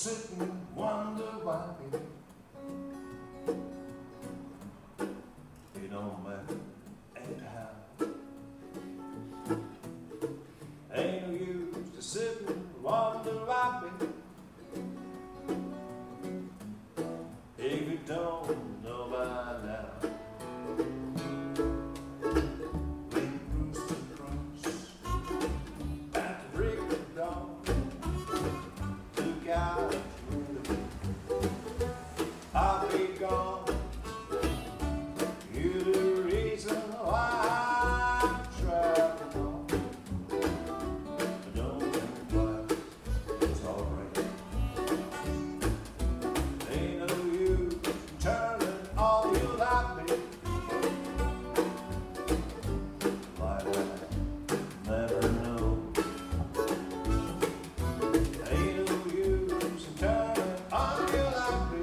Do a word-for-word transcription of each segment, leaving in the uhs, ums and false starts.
sit and wonder why, baby. It don't matter anyhow. Ain't no use to sit and wonder why, baby. If you don't know by now. When rooster crows at the break of dawn, look out the window, I'll be gone. You're the reason why I'm traveling on. But don't think twice, it's alright. Ain't no use turning all you like me. Might I never know. Ain't no use turning all you like me.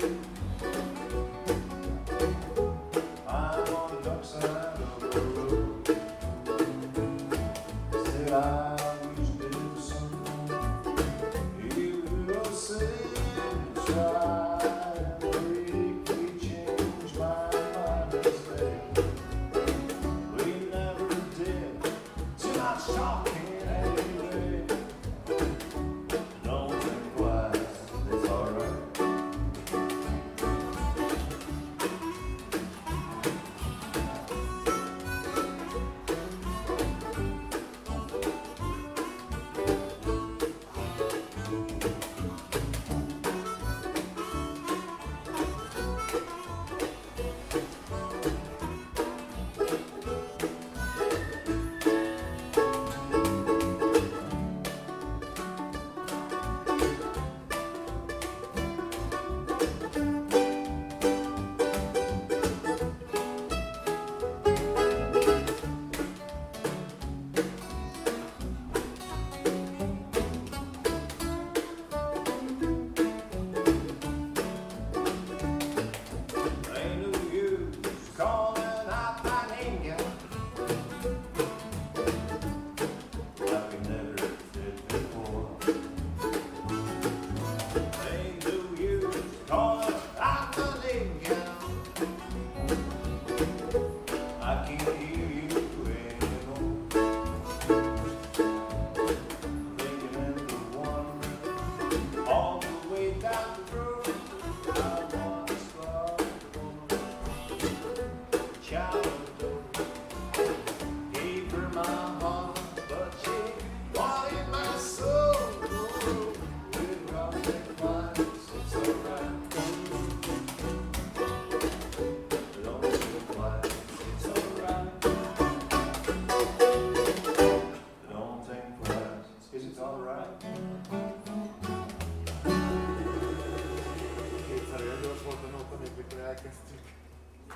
I'm on the dark side of the road. Said I wish to do something. You will say and try and make me change my mind and stay. We never did too much talking anyway. Don't think twice, it's alright. Ain't no use calling out my name, yeah. Like I never did before. Ain't no use calling out my name, yeah. I can't hear you anymore. Thinking and wondering all the way down the road. I once loved a woman, child adore, gave her my